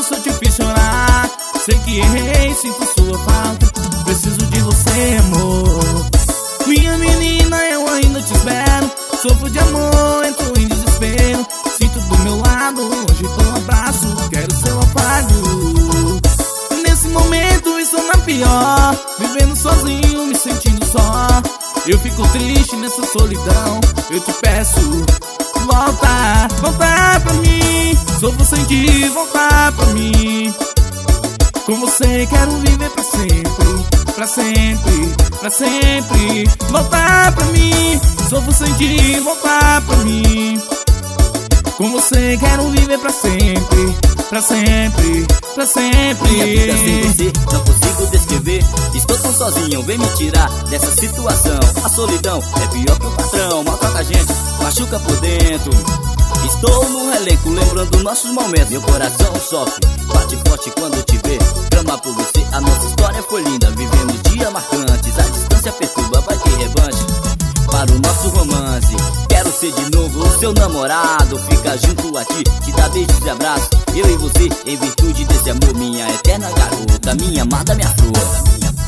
isso eu te fiz chorar. Sei que errei, sinto sua falta, preciso de você, amor. Minha menina, eu ainda te espero. Sofro de amor, entro em desespero. Sinto do meu lado, hoje teu abraço, quero seu afago. Nesse momento estou na pior, vivendo sozinho, me sentindo só. Eu fico triste nessa solidão, eu te peço, volta, volta pra mim. Sofro sem ti, volta pra mim. Com você quero viver pra sempre, pra sempre, pra sempre. Volta pra mim, sofro sem ti, volta pra mim. Com você quero viver pra sempre, pra sempre, pra sempre. Minha vida sem você não consigo descrever. Estou tão sozinho, vem me tirar dessa situação. A solidão é pior que o patrão, maltrata a gente, machuca por dentro. Estou no elenco, lembrando nossos momentos. Meu coração sofre, bate forte quando te vê. Clama por você, a nossa história foi linda. Vivemos dias marcantes, a distância perturba, vai ter revanche para o nosso romance. Quero ser de novo o seu namorado, ficar junto a ti, te dar beijos e abraços. Eu e você, em virtude desse amor, minha eterna garota, minha amada, minha flor.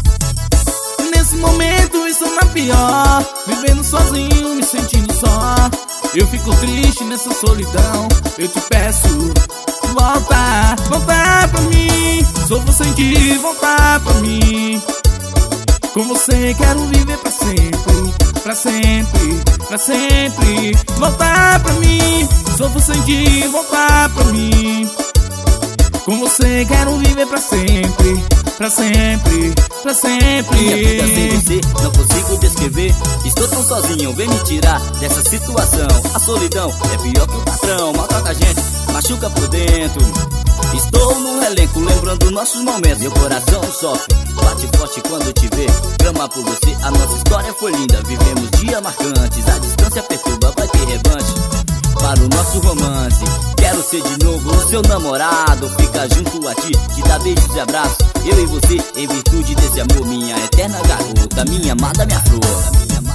Nesse momento estou na pior, vivendo sozinho, me sentindo só. Eu fico triste nessa solidão, eu te peço, volta, volta pra mim. Sofro sem ti, volta pra mim. Com você quero viver pra sempre, pra sempre, pra sempre. Volta pra mim, sofro sem ti, volta pra mim. Com você quero viver pra sempre, pra sempre, pra sempre. Minha vida sem você não consigo descrever. Estou tão sozinho, vem me tirar dessa situação. A solidão é pior que o patrão, maltrata a gente, machuca por dentro. Estou no elenco, lembrando nossos momentos. Meu coração sofre, bate forte quando te vê. Clama por você, a nossa história foi linda. Vivemos dias marcantes, a distância perturba, vai ter revanche para o nosso romance. Quero ser de novo o seu namorado, ficar junto a ti, te dar beijos e abraços. Eu e você, em virtude desse amor, minha eterna garota, minha amada, minha flor.